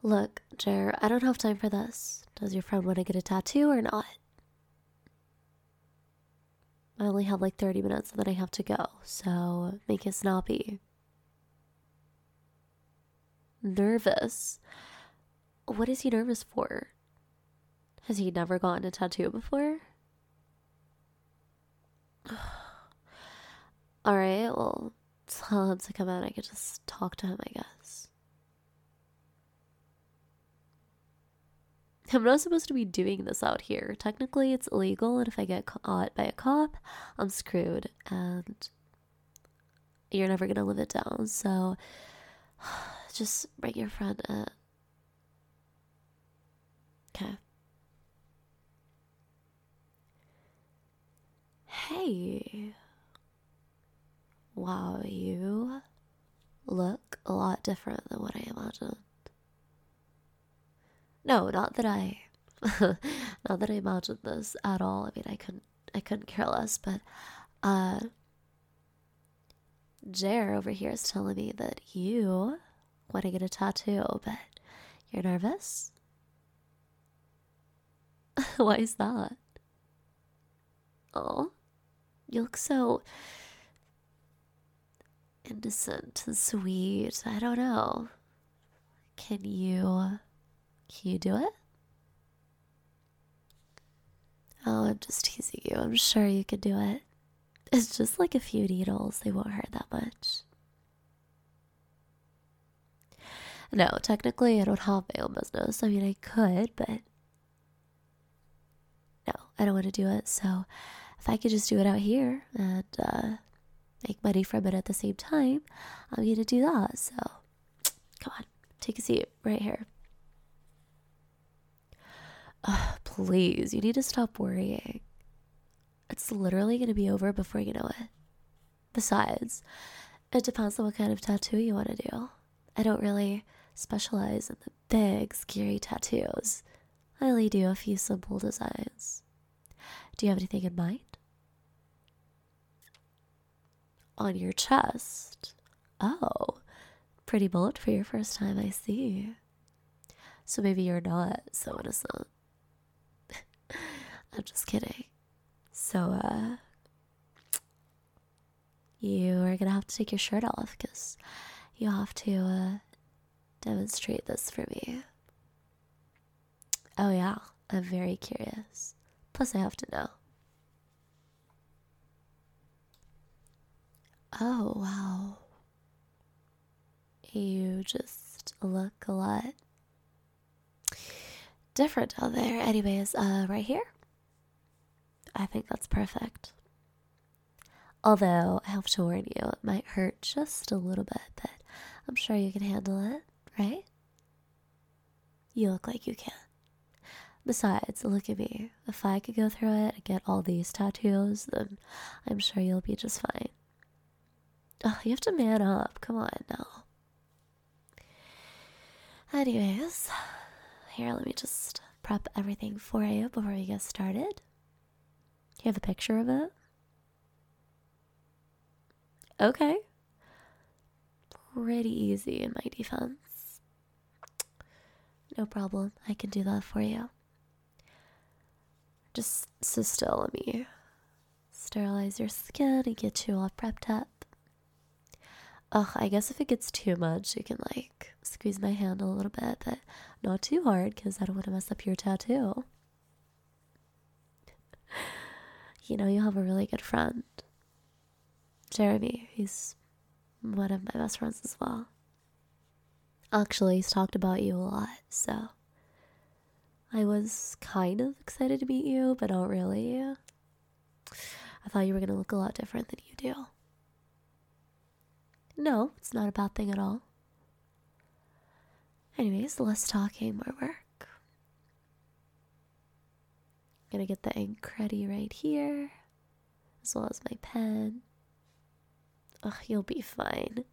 Look, Jer, I don't have time for this. Does your friend want to get a tattoo or not? I only have like 30 minutes and then I have to go, so make it snappy. Nervous? What is he nervous for? Has he never gotten a tattoo before? Alright, well, tell him to come out. I could just talk to him, I guess. I'm not supposed to be doing this out here. Technically, it's illegal, and if I get caught by a cop, I'm screwed, and you're never gonna live it down. So, just bring your friend in. Okay. Hey. Wow, you look a lot different than what I imagined. No, not that I not that I imagined this at all. I mean, I couldn't care less, but uh Jer over here is telling me that you want to get a tattoo, but you're nervous? Why is that? Oh, you look so innocent and sweet. I don't know. Can you do it? Oh, I'm just teasing you. I'm sure you can do it. It's just like a few needles. They won't hurt that much. No, technically, I don't have my own business. I mean, I could, but no, I don't want to do it. So, if I could just do it out here and make money from it at the same time, I'm going to do that. So, come on, take a seat right here. Please, you need to stop worrying. It's literally going to be over before you know it. Besides, it depends on what kind of tattoo you want to do. I don't really specialize in the big, scary tattoos. I only do a few simple designs. Do you have anything in mind? On your chest? Oh, pretty bold for your first time, I see. So maybe you're not so innocent. I'm just kidding. So, you are gonna have to take your shirt off because you have to, demonstrate this for me. Oh, yeah, I'm very curious. Plus, I have to know. Oh, wow. You just look a lot different down there. Anyways, right here? I think that's perfect. Although, I have to warn you, it might hurt just a little bit, but I'm sure you can handle it, right? You look like you can. Besides, look at me. If I could go through it and get all these tattoos, then I'm sure you'll be just fine. Oh, you have to man up. Come on now. Anyways, here, let me just prep everything for you before we get started. You have a picture of it? Okay. Pretty easy in my defense. No problem. I can do that for you. Just sit still. Let me sterilize your skin and get you all prepped up. Ugh, I guess if it gets too much, you can like squeeze my hand a little bit, but not too hard because I don't want to mess up your tattoo. You know, you have a really good friend. Jeremy, he's one of my best friends as well. Actually, he's talked about you a lot, so I was kind of excited to meet you, but not really. I thought you were going to look a lot different than you do. No, it's not a bad thing at all. Anyways, less talking, more work. I'm gonna get the ink ready right here, as well as my pen. Ugh, you'll be fine.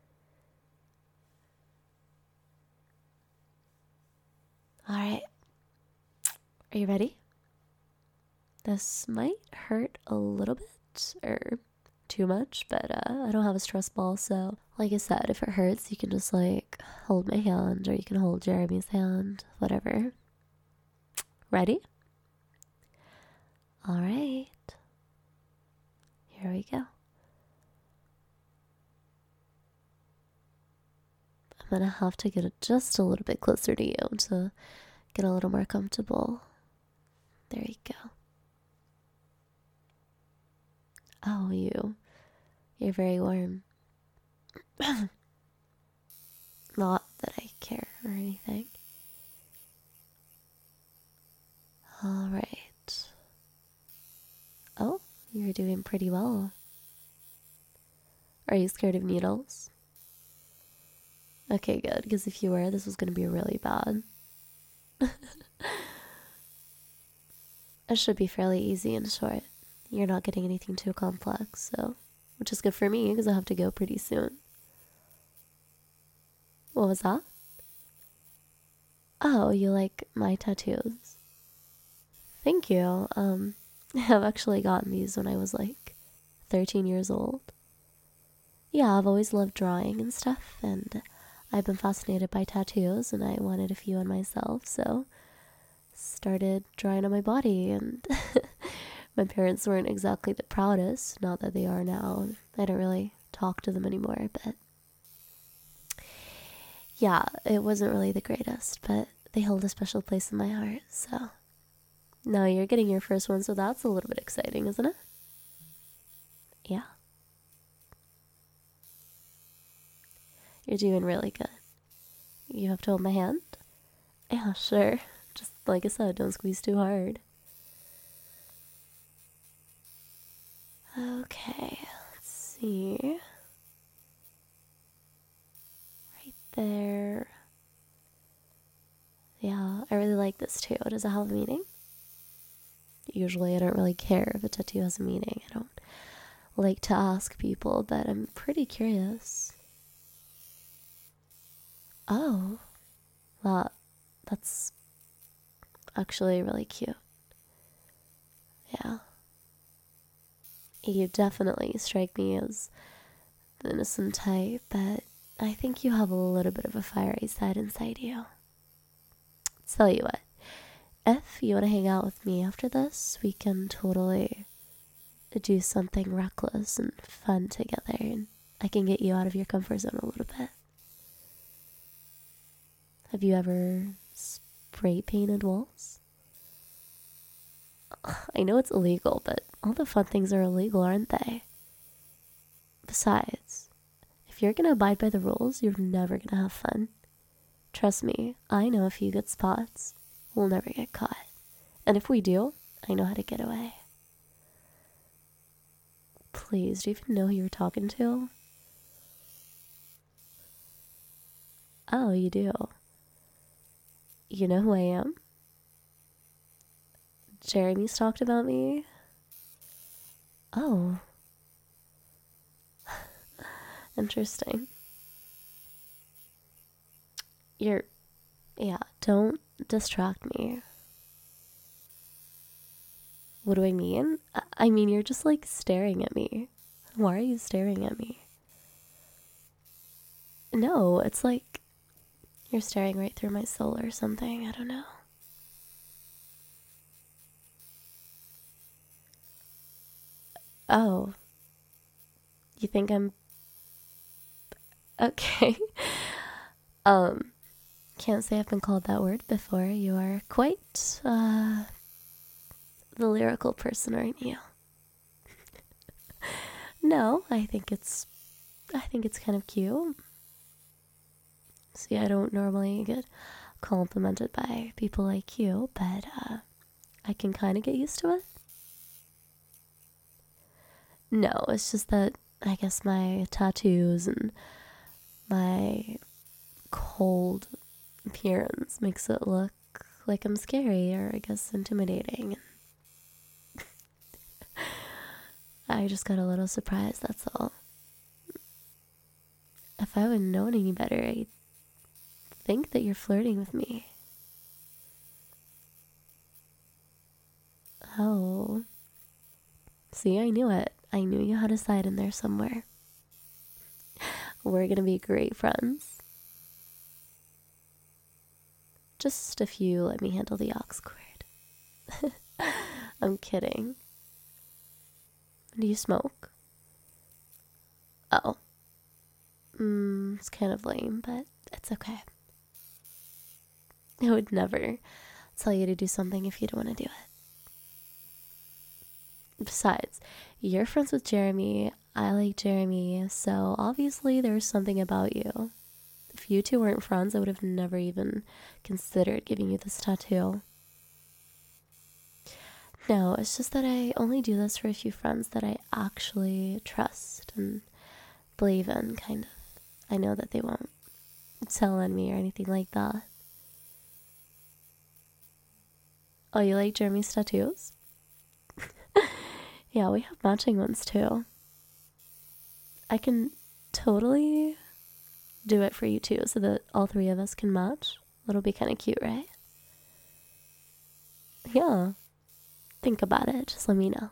Alright. Are you ready? This might hurt a little bit, or too much, but I don't have a stress ball, so like I said, if it hurts, you can just like hold my hand or you can hold Jeremy's hand, whatever. Ready? All right. Here we go. I'm gonna have to get it just a little bit closer to you to get a little more comfortable. There you go. Oh, you're very warm. Not that I care or anything. All right. Oh, you're doing pretty well. Are you scared of needles? Okay, good, because if you were, this was going to be really bad. It should be fairly easy and short. You're not getting anything too complex, so, which is good for me because I have to go pretty soon. What was that? Oh, you like my tattoos? Thank you. I've actually gotten these when I was like 13 years old. Yeah, I've always loved drawing and stuff, and I've been fascinated by tattoos, and I wanted a few on myself, so started drawing on my body, and my parents weren't exactly the proudest, not that they are now. I don't really talk to them anymore, but yeah, it wasn't really the greatest, but they hold a special place in my heart, so now you're getting your first one, so that's a little bit exciting, isn't it? Yeah. You're doing really good. You have to hold my hand? Yeah, sure. Just like I said, don't squeeze too hard. Okay, let's see. Right there. Yeah, I really like this too. Does it have a meaning? Usually I don't really care if a tattoo has a meaning. I don't like to ask people, but I'm pretty curious. Oh, that's actually really cute. Yeah. You definitely strike me as the innocent type, but I think you have a little bit of a fiery side inside you. Tell you what, if you want to hang out with me after this, we can totally do something reckless and fun together, and I can get you out of your comfort zone a little bit. Have you ever spray painted walls? I know it's illegal, but all the fun things are illegal, aren't they? Besides, if you're gonna abide by the rules, you're never gonna have fun. Trust me, I know a few good spots. We'll never get caught. And if we do, I know how to get away. Please, do you even know who you're talking to? Oh, you do. You know who I am? Jeremy's talked about me. Oh. Interesting. Yeah, don't distract me. What do I mean? I mean, you're just like staring at me. Why are you staring at me? No, it's like you're staring right through my soul or something. I don't know. Oh, you think I'm okay? um, can't say I've been called that word before. You are quite the lyrical person, aren't you? No, I think it's kind of cute. See, I don't normally get complimented by people like you, but I can kind of get used to it. No, it's just that I guess my tattoos and my cold appearance makes it look like I'm scary or I guess intimidating. I just got a little surprised, that's all. If I would have known any better, I'd think that you're flirting with me. Oh. See, I knew it. I knew you had a side in there somewhere. We're gonna be great friends. Just if you let me handle the aux cord. I'm kidding. Do you smoke? Oh. It's kind of lame, but it's okay. I would never tell you to do something if you don't want to do it. Besides, you're friends with Jeremy, I like Jeremy, so obviously there's something about you. If you two weren't friends, I would have never even considered giving you this tattoo. No, it's just that I only do this for a few friends that I actually trust and believe in, kind of. I know that they won't tell on me or anything like that. Oh, you like Jeremy's tattoos? Yeah, we have matching ones too. I can totally do it for you too so that all three of us can match. That'll be kind of cute, right? Yeah. Think about it. Just let me know.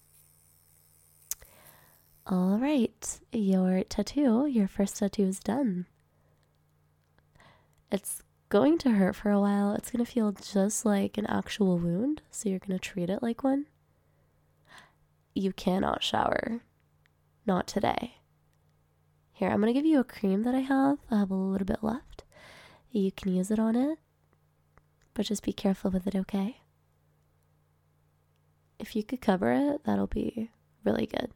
All right. Your first tattoo is done. It's going to hurt for a while. It's going to feel just like an actual wound, so you're going to treat it like one. You cannot shower. Not today. Here, I'm going to give you a cream that I have. I have a little bit left. You can use it on it, but just be careful with it, okay? If you could cover it, that'll be really good.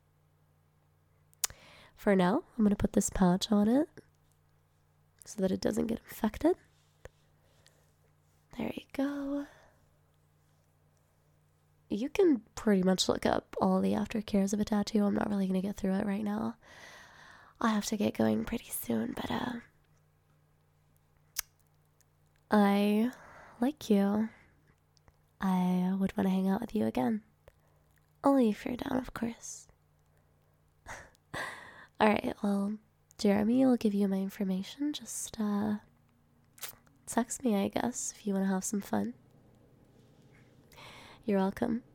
For now, I'm going to put this patch on it so that it doesn't get infected. There you go. You can pretty much look up all the aftercares of a tattoo. I'm not really going to get through it right now. I'll have to get going pretty soon, but I like you. I would want to hang out with you again. Only if you're down, of course. Alright, well, Jeremy will give you my information. Just text me, I guess, if you want to have some fun. You're welcome.